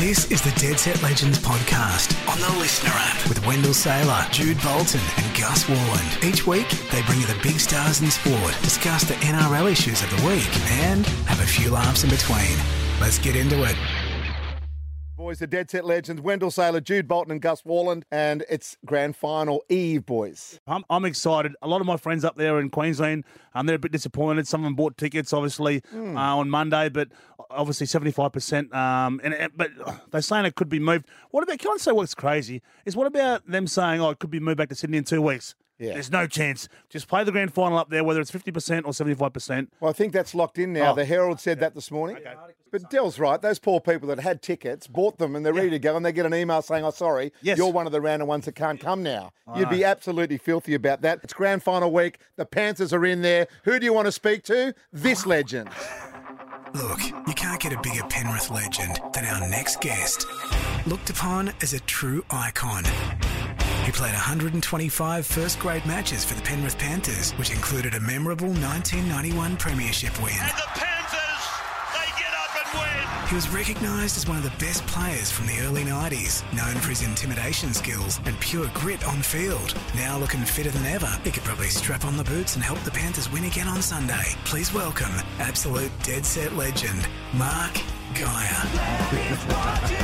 This is the Dead Set Legends podcast on the Listener app with Wendell Saylor, Jude Bolton and Gus Worland. Each week, they bring you the big stars in sport, discuss the NRL issues of the week and have a few laughs in between. Let's get into it. Boys, the Dead Set Legends, Wendell Saylor, Jude Bolton and Gus Worland, and it's grand final eve, boys. I'm excited. A lot of my friends up there in Queensland, they're a bit disappointed. Some of them bought tickets, obviously, on Monday, but obviously 75%. But they're saying it could be moved. Can I say what's crazy? What about them saying, it could be moved back to Sydney in 2 weeks? Yeah. There's no chance. Just play the grand final up there, whether it's 50% or 75%. Well, I think that's locked in now. The Herald said that this morning. Okay. But Dell's right. Those poor people that had tickets, bought them, and they're ready to go, and they get an email saying, sorry, you're one of the random ones that can't come now. You'd be absolutely filthy about that. It's grand final week. The Panthers are in there. Who do you want to speak to? This legend. Look, you can't get a bigger Penrith legend than our next guest. Looked upon as a true icon. He played 125 first-grade matches for the Penrith Panthers, which included a memorable 1991 premiership win. And the Panthers, they get up and win. He was recognised as one of the best players from the early 90s, known for his intimidation skills and pure grit on field. Now looking fitter than ever, he could probably strap on the boots and help the Panthers win again on Sunday. Please welcome absolute Dead Set legend, Mark Geyer.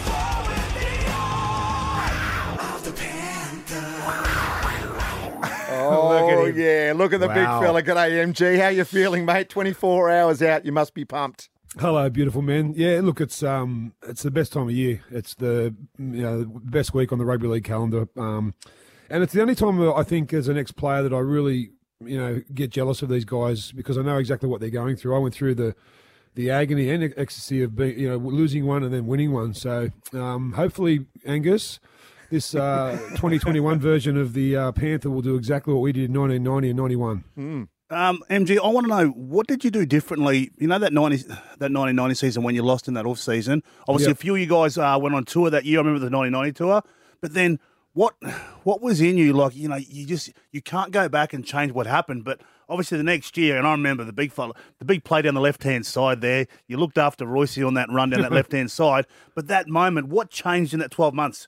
Oh, yeah. Look at the big fella. G'day, MG. How you feeling, mate? 24 hours out. You must be pumped. Hello, beautiful man. Yeah, look, it's the best time of year. It's the best week on the rugby league calendar, and it's the only time I think as an ex-player that I really get jealous of these guys because I know exactly what they're going through. I went through the agony and ecstasy of being losing one and then winning one. So hopefully, Angus, this 2021 version of the Panther will do exactly what we did in 1990 and 91. MG, I want to know, what did you do differently? You know that 1990 season when you lost in that off season? Obviously, a few of you guys went on tour that year. I remember the 1990 tour. But then what was in you? Like, you can't go back and change what happened. But obviously the next year, and I remember the big play down the left-hand side there. You looked after Royce on that run down that left-hand side. But that moment, what changed in that 12 months?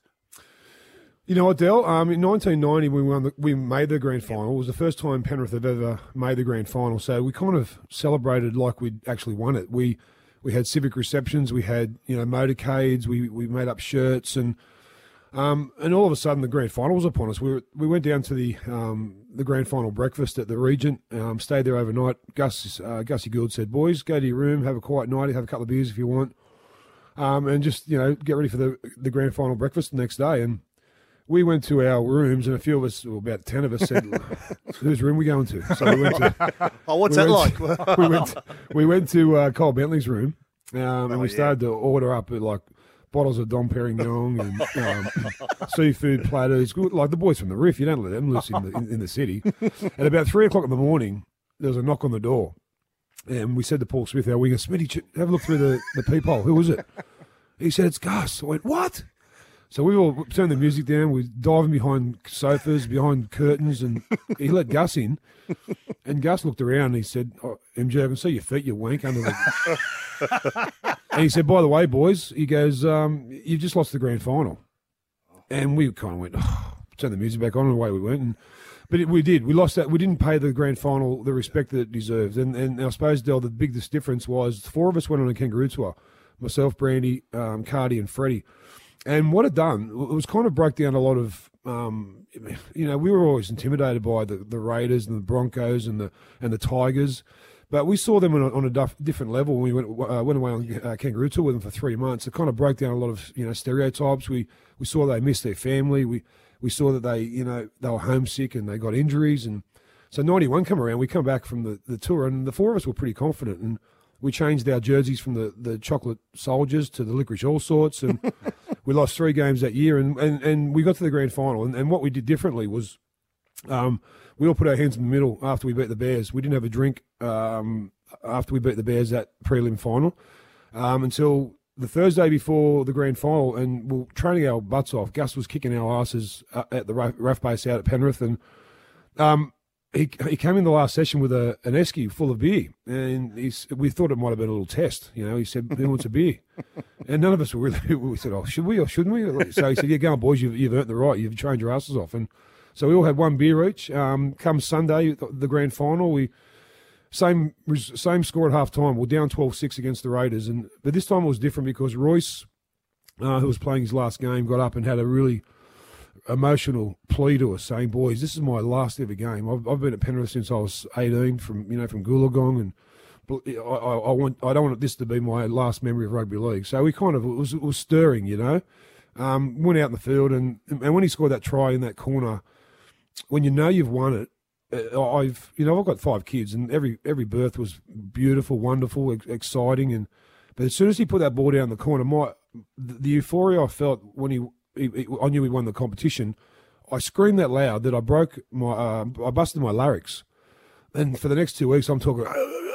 You know what, Dell? In 1990, we made the grand final. It was the first time Penrith have ever made the grand final. So we kind of celebrated like we'd actually won it. We had civic receptions. We had motorcades. We made up shirts and all of a sudden the grand final was upon us. We went down to the grand final breakfast at the Regent. Stayed there overnight. Gussie Gould said, "Boys, go to your room, have a quiet night, have a couple of beers if you want, and just get ready for the grand final breakfast the next day." And we went to our rooms, and a few of us, about 10 of us, said, "Whose room are we going to?" So we went to. What's that like? we went to Cole Bentley's room, and we started to order up like bottles of Dom Perignon and seafood platters. Like the boys from the Riff, you don't let them loose in the city. At about 3 o'clock in the morning, there was a knock on the door, and we said to Paul Smith, our winger, "Smitty, have a look through the peephole. Who was it?" He said, "It's Gus." I went, "What?" So we all turned the music down. We diving behind sofas, behind curtains, and he let Gus in. And Gus looked around and he said, "MJ, I can see your feet, you wank under the." And he said, "By the way, boys," he goes, "you've just lost the grand final." And we kind of went, turned the music back on, and away we went. But we did. We lost that. We didn't pay the grand final the respect that it deserved. And I suppose, Del, the biggest difference was 4 of us went on a kangaroo tour. Myself, Brandy, Cardi, and Freddie. And what it done, it was kind of broke down a lot of, we were always intimidated by the Raiders and the Broncos and the Tigers, but we saw them on a different level when we went away on kangaroo tour with them for 3 months. It kind of broke down a lot of stereotypes. We saw they missed their family. We saw that they were homesick and they got injuries. And so 91 come around, we come back from the tour, and the 4 of us were pretty confident. And we changed our jerseys from the chocolate soldiers to the licorice all sorts, and we lost 3 games that year, and we got to the grand final. And what we did differently was we all put our hands in the middle after we beat the Bears. We didn't have a drink after we beat the Bears that prelim final until the Thursday before the grand final, and we were training our butts off. Gus was kicking our asses at the RAF base out at Penrith, and he came in the last session with an esky full of beer, and we thought it might have been a little test. He said, "Who wants a beer?" And none of us were really, we said, oh, should we or shouldn't we? So he said, yeah, go on, boys, you've earned the right. You've trained your asses off. And so we all had one beer each. Come Sunday, the grand final, same score at half time. We're down 12-6 against the Raiders. But this time it was different because Royce, who was playing his last game, got up and had a really emotional plea to us, saying, boys, this is my last ever game. I've been at Penrith since I was 18 from Goolagong, and I don't want this to be my last memory of rugby league. So we kind of, it was stirring, Went out in the field, and when he scored that try in that corner, when you know you've won it, I've got 5 kids, and every birth was beautiful, wonderful, exciting, but as soon as he put that ball down the corner, the euphoria I felt when I knew he won the competition, I screamed that loud that I busted my larynx, and for the next 2 weeks I'm talking.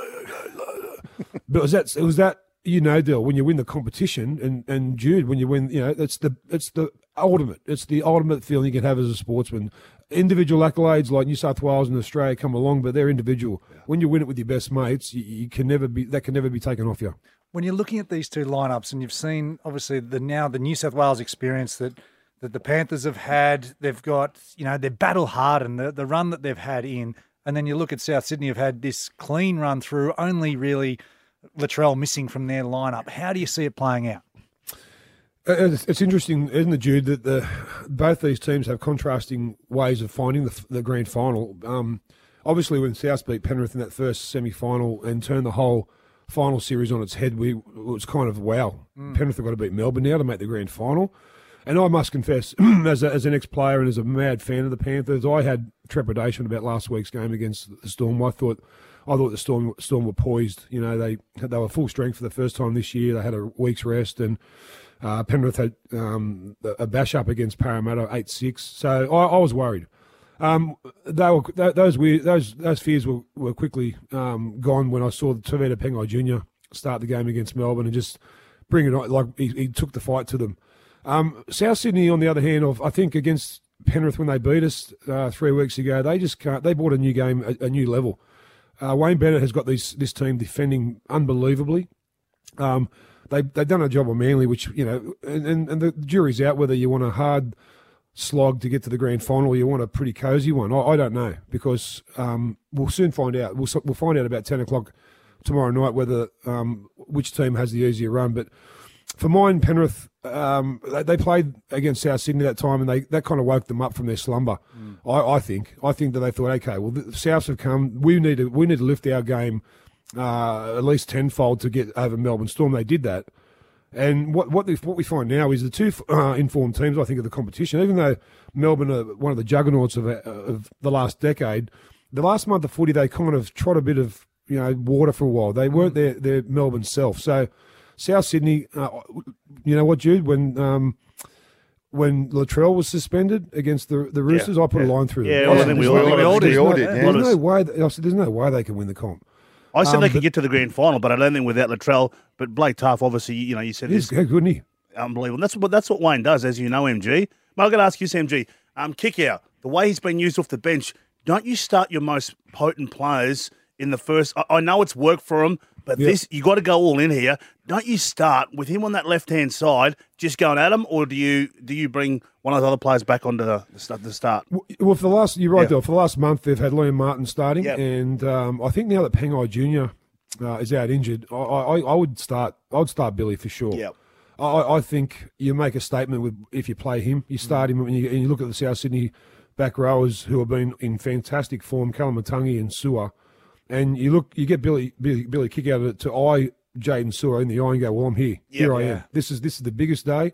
But it was that Dale, when you win the competition, and Jude, when you win, it's the ultimate. It's the ultimate feeling you can have as a sportsman. Individual accolades like New South Wales and Australia come along, but they're individual. Yeah. When you win it with your best mates, that can never be taken off you. When you're looking at these two lineups, and you've seen obviously the New South Wales experience that the Panthers have had, they've got they're battle hard and the run that they've had in, and then you look at South Sydney have had this clean run through, only really Latrell missing from their lineup. How do you see it playing out? It's interesting, isn't it, Jude, that both these teams have contrasting ways of finding the grand final. Obviously, when South beat Penrith in that first semi-final and turned the whole final series on its head, it was kind of, wow, Penrith have got to beat Melbourne now to make the grand final. And I must confess, as an ex-player and as a mad fan of the Panthers, I had trepidation about last week's game against the Storm. I thought the Storm were poised. They were full strength for the first time this year. They had a week's rest, and Penrith had a bash up against Parramatta 8-6. So I was worried. Those fears were quickly gone when I saw Tavita Pengai Jr. start the game against Melbourne and just bring it on. Like he took the fight to them. South Sydney, on the other hand, I think against Penrith when they beat us 3 weeks ago, they just can't. They brought a new game, a new level. Wayne Bennett has got this team defending unbelievably. They've done a job on Manly, which and the jury's out whether you want a hard slog to get to the grand final or you want a pretty cosy one. I don't know, because we'll soon find out. We'll find out about 10 o'clock tomorrow night whether which team has the easier run. But for mine, Penrith, they played against South Sydney that time, and that kind of woke them up from their slumber. I think that they thought, okay, well, the Souths have come. We need to lift our game at least tenfold to get over Melbourne Storm. They did that, and what we find now is the two informed teams, I think, of the competition. Even though Melbourne are one of the juggernauts of the last decade, the last month of footy they kind of trod a bit of water for a while. They weren't their Melbourne self. So South Sydney, you know what, Jude, when Latrell was suspended against the Roosters, I put a line through them. Yeah, I think we all did. There's no way. I said, there's no way they can win the comp. I said they could get to the grand final, but I don't think without Latrell. But Blake Taaffe, obviously, you said he's good, isn't he? Unbelievable. That's what Wayne does, as you know, MG. But I've got to ask you, MG, kick out, the way he's been used off the bench, don't you start your most potent players in the first? I know it's worked for him, but this you got to go all in here. Don't you start with him on that left-hand side, just going at him, or do you bring one of those other players back onto the start? Well, you're right, Del. For the last month, they've had Liam Martin starting, and I think now that Pengai Jr. Is out injured, I would start Billy for sure. Yep. I think you make a statement if you play him. You start him, and you look at the South Sydney back rowers who have been in fantastic form, Kalamatangi and Sewer, and you get Billy kick out of it to eye Jaden Sewer in the eye and go, well, I'm here. Here I am. This is the biggest day.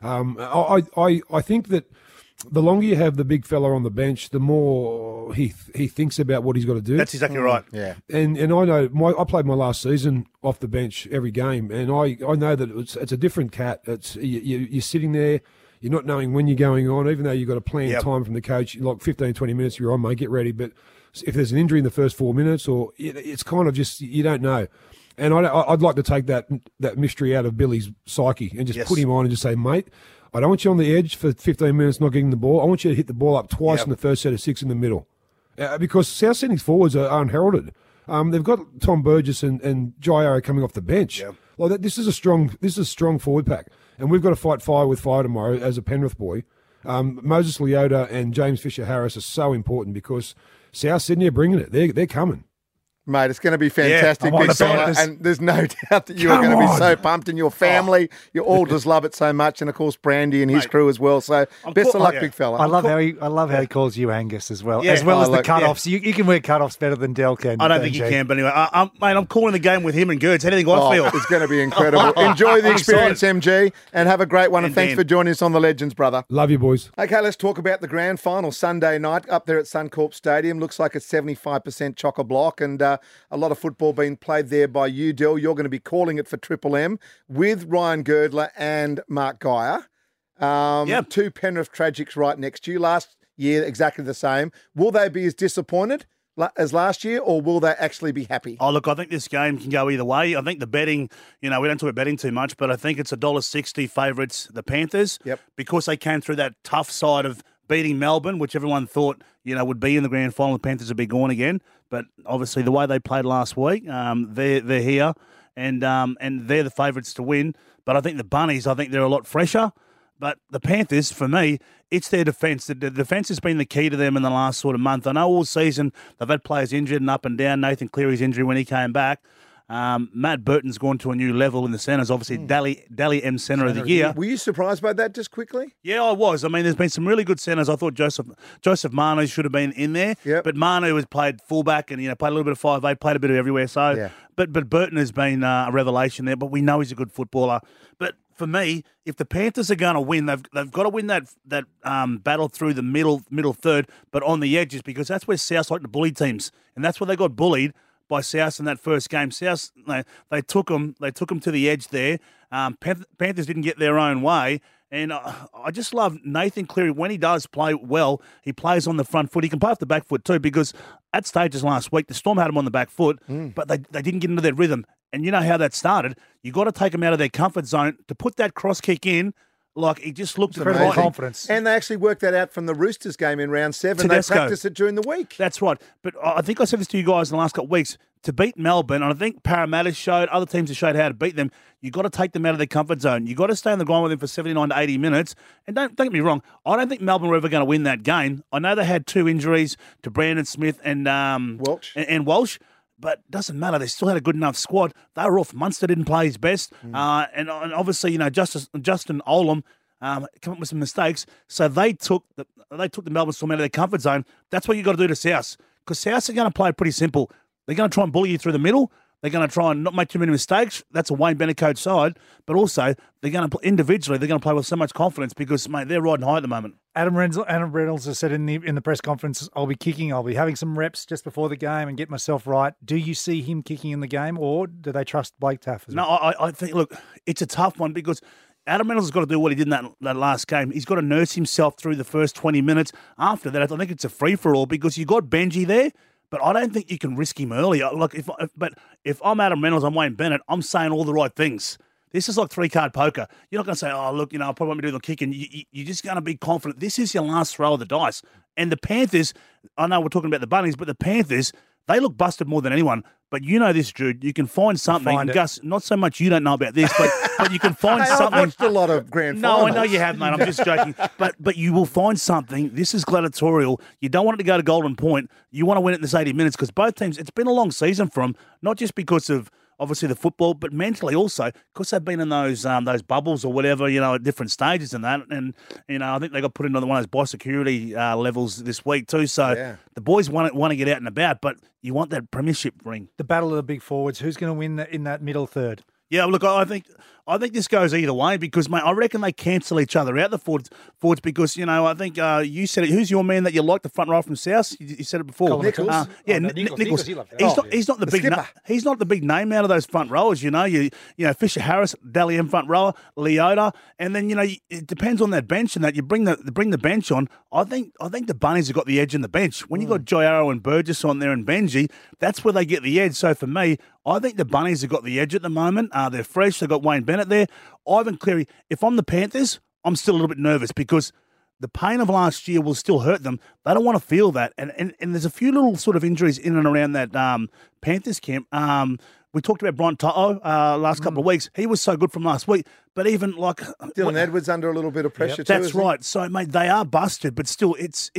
I think that the longer you have the big fella on the bench, the more he thinks about what he's got to do. That's exactly right. Yeah. And I know I played my last season off the bench every game, and I know that it's a different cat. It's you're sitting there, you're not knowing when you're going on, even though you've got a planned time from the coach, like 15, 20 minutes, you're on, mate, get ready. But if there's an injury in the first 4 minutes, or it's kind of just, you don't know. And I'd like to take that mystery out of Billy's psyche and just put him on and just say, mate, I don't want you on the edge for 15 minutes not getting the ball. I want you to hit the ball up twice in the first set of 6 in the middle. Because South Sydney's forwards are unheralded. They've got Tom Burgess and Jai Arrow coming off the bench. Yep. Like this is a strong forward pack, and we've got to fight fire with fire tomorrow as a Penrith boy. Moses Leota and James Fisher-Harris are so important because South Sydney are bringing it. They're coming. Mate, it's going to be fantastic, big fella, and there's no doubt that you are going to be so pumped, and your family, you all just love it so much, and of course Brandy and his crew as well. So best of luck, big fella. I love how he calls you Angus as well, as well as the cutoffs. Yeah. You can wear cutoffs better than Del can. I don't think you can, but anyway, mate, I'm calling the game with him and Gerds. How do you think I feel? It's going to be incredible. Enjoy the experience, MG, and have a great one. And thanks for joining us on the Legends, brother. Love you, boys. Okay, let's talk about the grand final Sunday night up there at Suncorp Stadium. Looks like it's 75% chock-a-block, and a lot of football being played there by you, Del. You're going to be calling it for Triple M with Ryan Girdler and Mark Geyer. Two Penrith Tragics right next to you. Last year, exactly the same. Will they be as disappointed as last year, or will they actually be happy? Oh, look, I think this game can go either way. I think the betting, we don't talk about betting too much, but I think it's $1.60 favourites, the Panthers, because they came through that tough side of beating Melbourne, which everyone thought, would be in the grand final. The Panthers would be gone again. But obviously the way they played last week, they're here and they're the favourites to win. But I think the Bunnies, they're a lot fresher. But the Panthers, for me, it's their defence. The defence has been the key to them in the last sort of month. I know all season they've had players injured and up and down. Nathan Cleary's injury when he came back. Matt Burton's gone to a new level in the centres. Obviously, Dally M Centre of the Year. Were you surprised by that just quickly? Yeah, I was. There's been some really good centres. I thought Joseph Manu should have been in there. Yep. But Manu has played fullback and played a little bit of 5'8", played a bit of everywhere. So, but Burton has been a revelation there. But we know he's a good footballer. But for me, if the Panthers are going to win, they've got to win that battle through the middle third, but on the edges, because that's where South like to bully teams, and that's where they got bullied by South in that first game. South, they took them to the edge there. Panthers didn't get their own way. And I just love Nathan Cleary. When he does play well, he plays on the front foot. He can play off the back foot too, because at stages last week, the Storm had him on the back foot, but they didn't get into their rhythm. And you know how that started. You got to take them out of their comfort zone to put that cross kick in. Like, he just looked incredible confidence. And they actually worked that out from the Roosters game in round 7. Tedesco. They practiced it during the week. That's right. But I think I said this to you guys in the last couple of weeks. To beat Melbourne, and I think Parramatta showed, other teams have showed how to beat them, you got to take them out of their comfort zone. You got to stay on the ground with them for 79 to 80 minutes. And don't get me wrong, I don't think Melbourne were ever going to win that game. I know they had 2 injuries to Brandon Smith and Welch. And Walsh. But it doesn't matter. They still had a good enough squad. They were off. Munster didn't play his best. And obviously, Justin Olam come up with some mistakes. So they took the Melbourne Storm out of their comfort zone. That's what you got to do to South. Because South are going to play pretty simple. They're going to try and bully you through the middle. They're going to try and not make too many mistakes. That's a Wayne Bennett coach side. But also, they're going to individually, they're going to play with so much confidence because, mate, they're riding high at the moment. Adam Reynolds has said in the press conference, I'll be kicking. I'll be having some reps just before the game and get myself right. Do you see him kicking in the game, or do they trust Blake Taaffe? No, I think, look, it's a tough one because Adam Reynolds has got to do what he did in that last game. He's got to nurse himself through the first 20 minutes. After that, I think it's a free-for-all because you got Benji there. But I don't think you can risk him early. Look, if I'm Adam Reynolds, I'm Wayne Bennett, I'm saying all the right things. This is like 3-card poker. You're not going to say, oh, look, I probably won't be doing the kick. And you're just going to be confident. This is your last throw of the dice. And the Panthers, I know we're talking about the Bunnies, but the Panthers, they look busted more than anyone. But you know this, Jude. You can find something. Gus, not so much you don't know about this, but you can find something. I've watched a lot of grand finals. No, I know you have, mate. I'm just joking. But you will find something. This is gladiatorial. You don't want it to go to Golden Point. You want to win it in this 80 minutes because both teams, it's been a long season for them, not just because of obviously the football, but mentally also because they've been in those bubbles or whatever, at different stages and that. And, I think they got put into one of those biosecurity levels this week too. So the boys want to get out and about, but you want that premiership ring. The battle of the big forwards. Who's going to win in that middle third? Yeah, look, I think this goes either way because, mate, I reckon they cancel each other out, the forwards because, I think you said it. Who's your man that you like, the front row from South? You said it before. Nichols. Nichols. He's not the big he's not the big name out of those front rowers, You Fisher Harris, Dally M front rower, Leota, and then, it depends on that bench and that you bring the bench on. I think the Bunnies have got the edge in the bench. When you got Joe Arrow and Burgess on there and Benji, that's where they get the edge. So for me, I think the Bunnies have got the edge at the moment. They're fresh. They've got Wayne Bennett there. Ivan Cleary. If I'm the Panthers, I'm still a little bit nervous because the pain of last year will still hurt them. They don't want to feel that. And there's a few little sort of injuries in and around that Panthers camp. we talked about Brian To'o last couple of weeks. He was so good from last week. But even like Dylan Edwards under a little bit of pressure too. That's right. So, mate, they are busted, but still, it's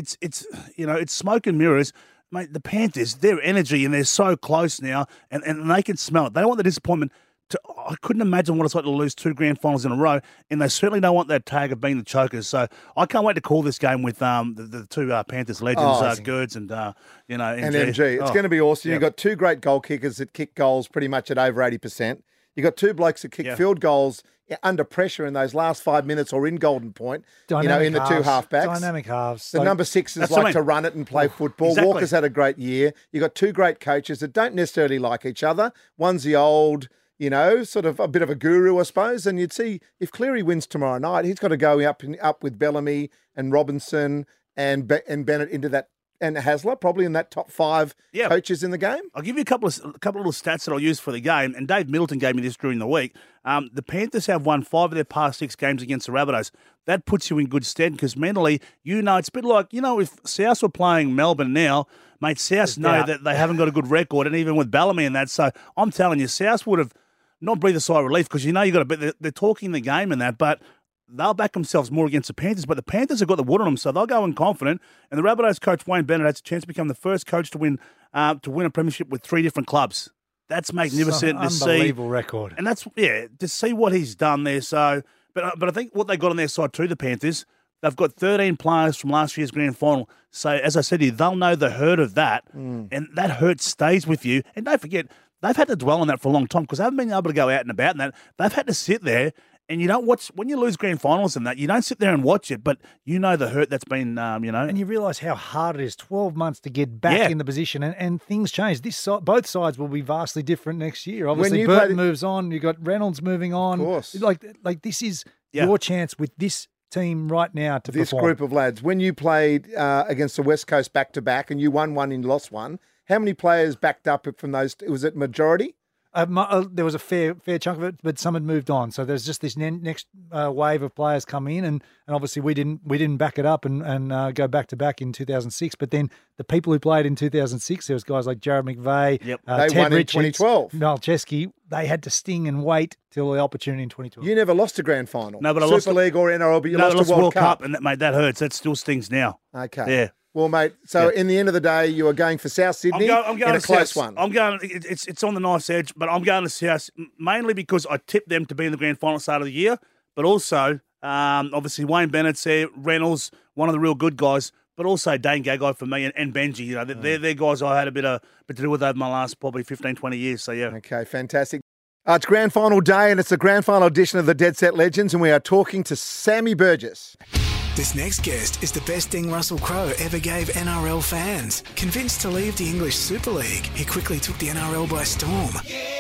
it's smoke and mirrors. Mate, the Panthers, their energy, and they're so close now, and they can smell it. They don't want the disappointment. I couldn't imagine what it's like to lose 2 grand finals in a row, and they certainly don't want that tag of being the chokers. So I can't wait to call this game with the two Panthers legends, Gerds and MG. And MG. It's going to be awesome. You've got 2 great goal kickers that kick goals pretty much at over 80%. You've got 2 blokes that kick field goals under pressure in those last 5 minutes or in golden point, Dynamic in the halves. 2 halfbacks. Dynamic halves. The number 6s like to run it and play football. Exactly. Walker's had a great year. You've got 2 great coaches that don't necessarily like each other. One's the old, sort of a bit of a guru, I suppose. And you'd see if Cleary wins tomorrow night, he's got to go up with Bellamy and Robinson and Bennett into that, and Hasler probably in that top 5 coaches in the game. I'll give you a couple of little stats that I'll use for the game, and Dave Middleton gave me this during the week. The Panthers have won 5 of their past 6 games against the Rabbitohs. That puts you in good stead because mentally, it's a bit like, if South were playing Melbourne now, mate, South know that they haven't got a good record, and even with Bellamy and that. So I'm telling you, South would have not breathed a sigh of relief because you got a bit. They're talking the game and that, but they'll back themselves more against the Panthers, but the Panthers have got the wood on them, so they'll go in confident. And the Rabbitohs coach Wayne Bennett has a chance to become the first coach to win a premiership with 3 different clubs. That's magnificent to see. Unbelievable record. And that's to see what he's done there. So, but I think what they got on their side too, the Panthers, they've got 13 players from last year's grand final. So as I said to you, they'll know the hurt of that, and that hurt stays with you. And don't forget, they've had to dwell on that for a long time because they haven't been able to go out and about and that. They've had to sit there. And you don't watch, when you lose grand finals and that, you don't sit there and watch it, but you know the hurt that's been, And you realise how hard it is, 12 months to get back in the position, and things change. Both sides will be vastly different next year. Obviously, Burton moves on, you've got Reynolds moving on. Of course. Like this is your chance with this team right now to this perform. Group of lads. When you played against the West Coast back-to-back and you won one and lost one, how many players backed up from those? Was it majority? There was a fair chunk of it, but some had moved on. So there's just this next wave of players come in, and obviously we didn't back it up and go back to back in 2006. But then the people who played in 2006, there was guys like Jared McVeigh, they Ted won Richards, in 2012. Noel Chesky. They had to sting and wait till the opportunity in 2012. You never lost a grand final. No, but I Super lost League or NRL, but you lost a World Cup. And that hurts. That still stings now. Okay. Yeah. Well, mate, so in the end of the day, you are going for South Sydney I'm going in a to close South. one. I'm going. It's on the knife's edge, but I'm going to South mainly because I tipped them to be in the grand final start of the year, but also obviously Wayne Bennett's there, Reynolds, one of the real good guys, but also Dane Gagai for me and Benji. They're guys I had a bit to do with over my last probably 15, 20 years. So yeah. Okay, fantastic. It's grand final day, and it's the grand final edition of the Dead Set Legends, and we are talking to Sammy Burgess. This next guest is the best thing Russell Crowe ever gave NRL fans. Convinced to leave the English Super League, he quickly took the NRL by storm.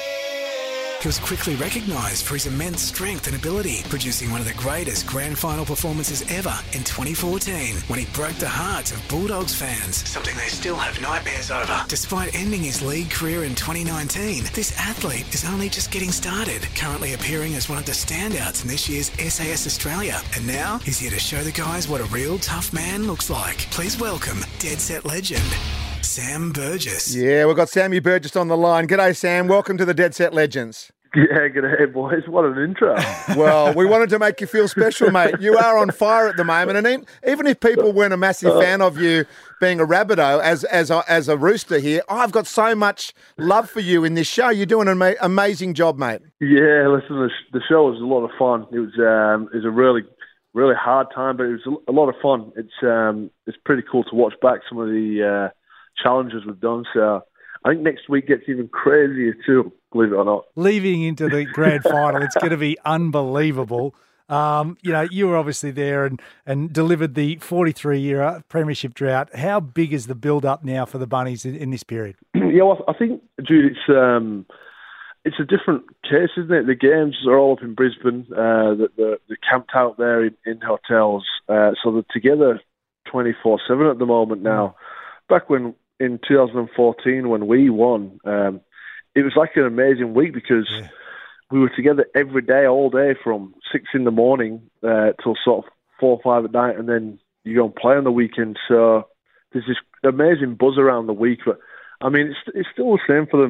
He was quickly recognised for his immense strength and ability, producing one of the greatest grand final performances ever in 2014, when he broke the hearts of Bulldogs fans, something they still have nightmares over. Despite ending his league career in 2019, this athlete is only just getting started, currently appearing as one of the standouts in this year's SAS Australia. And now he's here to show the guys what a real tough man looks like. Please welcome Dead Set legend, Sam Burgess. Yeah, we've got Sammy Burgess on the line. G'day, Sam. Welcome to the Dead Set Legends. Yeah, g'day, boys. What an intro. Well, we wanted to make you feel special, mate. You are on fire at the moment, and even if people weren't a massive fan of you being a Rabbitoh as a Rooster here, I've got so much love for you in this show. You're doing an amazing job, mate. Yeah, listen, the show was a lot of fun. It was a really, really hard time, but it was a lot of fun. It's pretty cool to watch back some of the challenges we've done. So I think next week gets even crazier too, believe it or not. Leaving into the grand final, it's going to be unbelievable. You were obviously there and delivered the 43-year premiership drought. How big is the build-up now for the Bunnies in this period? Yeah, well, I think, Jude, it's a different case, isn't it? The games are all up in Brisbane. They're camped out there in hotels. So they're together 24/7 at the moment now. Back in 2014 when we won, it was like an amazing week because we were together every day, all day, from 6 in the morning till sort of 4 or 5 at night, and then you go and play on the weekend. So there's this amazing buzz around the week. But I mean, it's still the same for them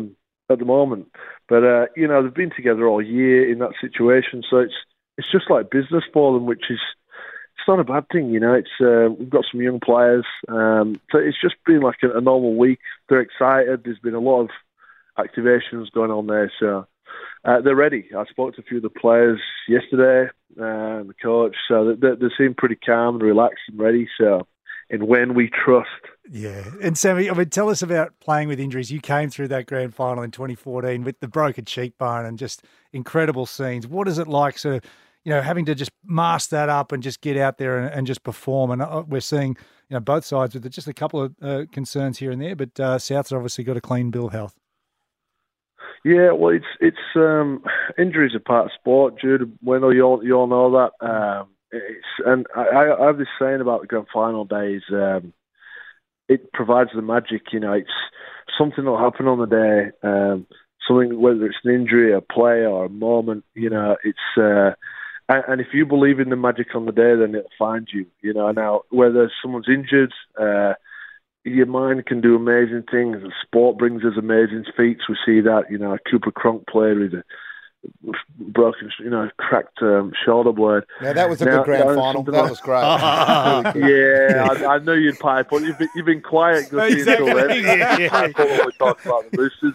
at the moment. But they've been together all year in that situation, so it's just like business for them, which is it's not a bad thing. It's we've got some young players, so it's just been like a normal week. They're excited. There's been a lot of activations going on there, so they're ready. I spoke to a few of the players yesterday, the coach, so they seem pretty calm and relaxed and ready. So, and when we trust. Yeah. And Sammy, tell us about playing with injuries. You came through that grand final in 2014 with the broken cheekbone and just incredible scenes. What is it like sort of, having to just mask that up and just get out there and just perform? And we're seeing, both sides with just a couple of concerns here and there, but South's obviously got a clean bill of health. Yeah, well, it's injuries are part of sport, Jude. Wendell, you all know that. And I have this saying about the grand final days. It provides the magic. It's something that'll happen on the day. Something, whether it's an injury, a play, or a moment. It's and if you believe in the magic on the day, then it'll find you. Now whether someone's injured. Your mind can do amazing things. The sport brings us amazing feats. We see that, Cooper Cronk played with a broken, cracked shoulder blade. Yeah, that was a good grand final. That was great. Yeah, I know you'd pipe up. You've been quiet, Gussie, until then. I probably talk about the Roosters,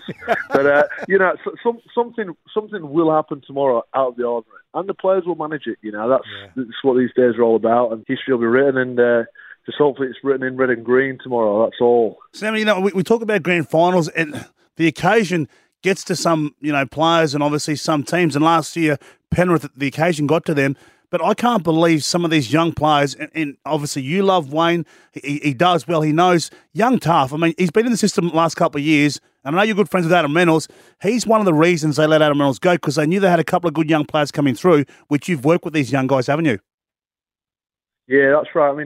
but something will happen tomorrow out of the ordinary, and the players will manage it. That's what these days are all about, and history will be written, and just hopefully it's written in red and green tomorrow. That's all. Sammy, we talk about grand finals, and the occasion gets to some, players and obviously some teams. And last year, Penrith, the occasion got to them. But I can't believe some of these young players, and obviously you love Wayne. He does well. He knows young tough. He's been in the system the last couple of years. And I know you're good friends with Adam Reynolds. He's one of the reasons they let Adam Reynolds go, because they knew they had a couple of good young players coming through, which you've worked with these young guys, haven't you? Yeah, that's right.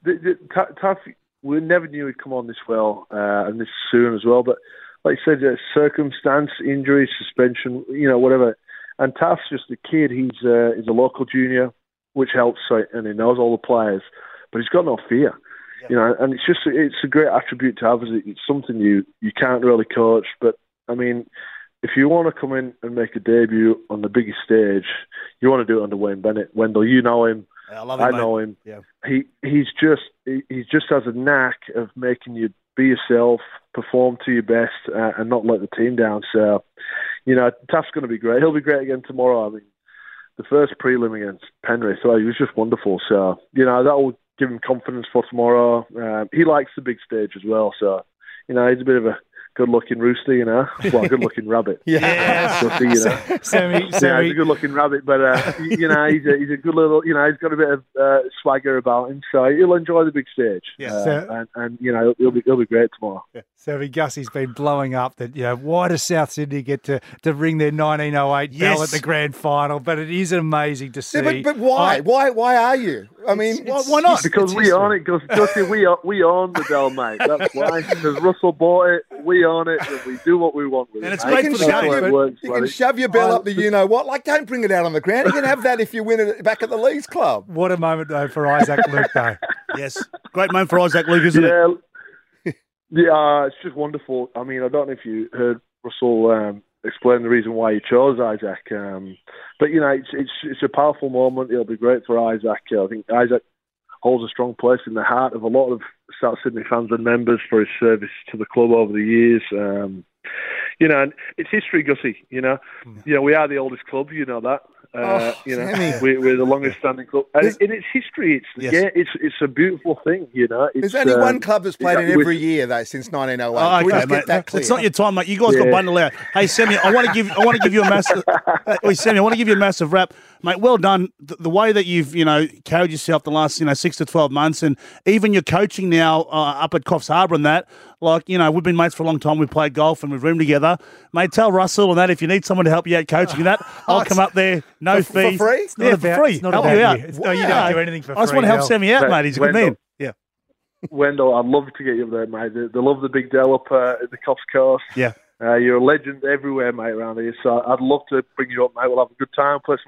Taff, we never knew he'd come on this well and this soon as well. But like you said, circumstance, injury, suspension, whatever. And Taff's just a kid. He's a local junior, which helps, and he knows all the players. But he's got no fear, And it's a great attribute to have. It's something you can't really coach. But if you want to come in and make a debut on the biggest stage, you want to do it under Wayne Bennett. Wendell, you know him. I love him, I know him. Yeah. He just has a knack of making you be yourself, perform to your best, and not let the team down. So, Taff's going to be great. He'll be great again tomorrow. The first prelim against Penrith, he was just wonderful. So, that will give him confidence for tomorrow. He likes the big stage as well. So, he's a bit of a good-looking rooster, Well, a good-looking rabbit. Yeah. Sammy. He's a good-looking rabbit, but, he's a good little, he's got a bit of swagger about him, so he'll enjoy the big stage. Yeah. And he'll be great tomorrow. Yeah. Sammy, Gussie's been blowing up that, why does South Sydney get to ring their 1908 bell at the grand final? But it is amazing to see. Yeah, but why? Why are you? Why not? Because we own it, Gussie. We own the bell, mate. That's why. Because Russell bought it, we own it, and we do what we want with it. And it's great for the game. You can shove your bell up the you-know-what. Don't bring it out on the ground. You can have that if you win it back at the Leagues Club. What a moment, though, for Isaac Luke, though. Yes. Great moment for Isaac Luke, isn't it? Yeah, it's just wonderful. I don't know if you heard Russell explain the reason why he chose Isaac. But, it's a powerful moment. It'll be great for Isaac. I think Isaac holds a strong place in the heart of a lot of South Sydney fans and members for his service to the club over the years. And it's history, Gussie. We are the oldest club. You know that. We're the longest standing club, and it's history. It's a beautiful thing. There's only one club that's played in every year though since 1908. Oh, okay, get that clear? It's not your time, mate. You guys got bundled out. Hey, Sammy, I want to give you a massive. Sammy, I want to give you a massive rap, mate. Well done. The way that you've carried yourself the last 6 to 12 months, and even your coaching now up at Coffs Harbour and that. We've been mates for a long time. We played golf and we've roomed together. Mate, tell Russell and that if you need someone to help you out coaching that, I'll come up there, no fee. For free? For free. Help you out. You don't do anything for free. I just want to help Sammy out, mate. He's a good man. Yeah. Wendell, I'd love to get you up there, mate. They love the big Dell up at the Coffs Coast. Yeah. You're a legend everywhere, mate, around here. So I'd love to bring you up, mate. We'll have a good time, play some golf.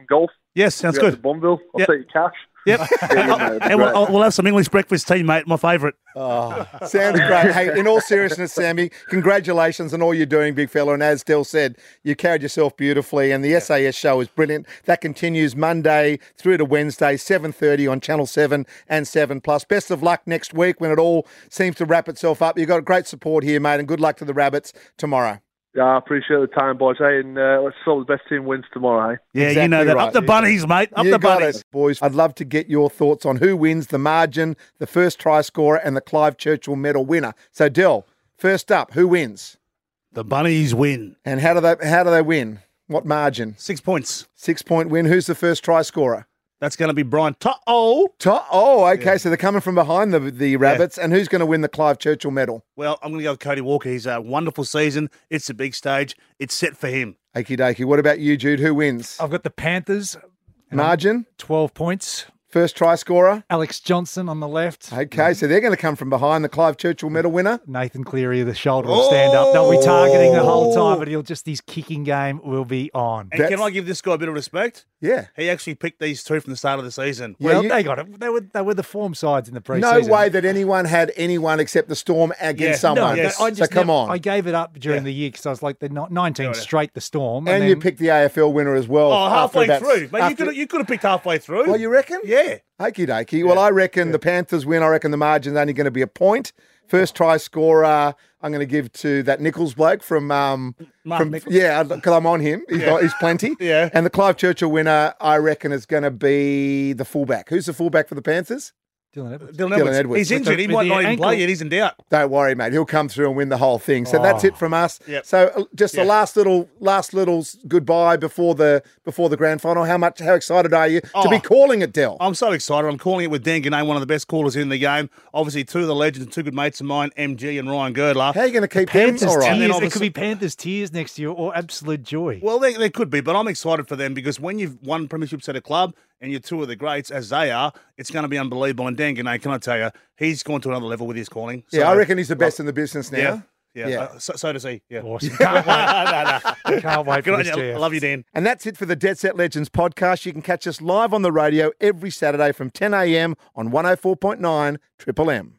Yes, sounds Be out good. to Bombville. I'll Yep. take your cash. Yep. That'd be And great. we'll have some English breakfast tea, mate. My favourite. Sounds great. Hey, in all seriousness, Sammy, congratulations on all you're doing, big fella. And as Del said, you carried yourself beautifully, and the SAS show is brilliant. That continues Monday through to Wednesday, 7:30 on Channel 7 and 7+. Best of luck next week when it all seems to wrap itself up. You've got great support here, mate, and good luck to the Rabbits tomorrow. Yeah, I appreciate the time, boys. Hey, and let's hope the best team wins tomorrow, hey? Yeah, Exactly you know that. right. Up the bunnies, mate. Up You the got bunnies. it, boys. I'd love to get your thoughts on who wins the margin, the first try scorer, and the Clive Churchill medal winner. So, Del, first up, who wins? The bunnies win. And how do they win? What margin? 6 points. 6-point win. Who's the first try scorer? That's going to be Brian To'o. Oh, okay. So they're coming from behind the Rabbits. And who's going to win the Clive Churchill medal? Well, I'm going to go with Cody Walker. He's a wonderful season. It's a big stage. It's set for him. Okie dokie. What about you, Jude? Who wins? I've got the Panthers, Margin? 12 points. First try scorer? Alex Johnson on the left. Okay, so they're going to come from behind the Clive Churchill medal winner. Nathan Cleary, the shoulder will stand up. They'll be targeting the whole time, but his kicking game will be on. And can I give this guy a bit of respect? Yeah. He actually picked these two from the start of the season. Well, you- they got it. They were the form sides in the preseason. No way that anyone had anyone except the Storm against Yeah. someone. No, yes. So come on. I gave it up during the year because I was like, they're not 19 straight the Storm. And then, you picked the AFL winner as well. Oh, halfway after through. Mate, after- you could have picked halfway through. Well, you reckon? Yeah. Okie dokie. Well, I reckon the Panthers win. I reckon the margin's only going to be a point. First try scorer, I'm going to give to that Nichols bloke from Nichols. yeah, because I'm on him. He's plenty. Yeah. And the Clive Churchill winner, I reckon, is going to be the fullback. Who's the fullback for the Panthers? Dylan Edwards. Dylan Edwards. He's injured. He With might the not even ankle. play yet. He's in doubt. Don't worry, mate. He'll come through and win the whole thing. So that's it from us. Yep. So just Yeah. the last little goodbye before the grand final. How excited are you to be calling it, Del? I'm so excited. I'm calling it with Dan Gannay, one of the best callers in the game. Obviously, two of the legends and two good mates of mine, MG and Ryan Girdler. How are you going to keep him? Panthers All right. And then tears. It could obviously- be Panthers tears next year or absolute joy. Well, they could be, but I'm excited for them because when you've won premierships at a club and you're two of the greats, as they are, it's going to be unbelievable. And Dan Gannay, can I tell you, he's gone to another level with his calling. Yeah, So, I reckon he's the best in the business now. Yeah. Yeah. Yeah. So does he. Yeah. Awesome. Can't wait. Can't wait Good for on this, you. GF. I love you, Dan. And that's it for the Dead Set Legends podcast. You can catch us live on the radio every Saturday from 10 a.m. on 104.9 Triple M.